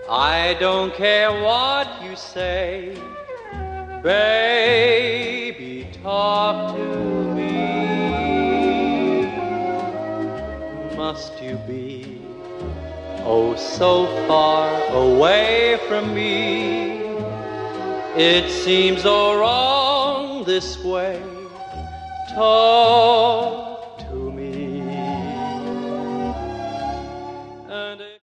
I don't care what you say, baby, talk to me. Must you be, oh, so far away from me? It seems so wrong this way. Talk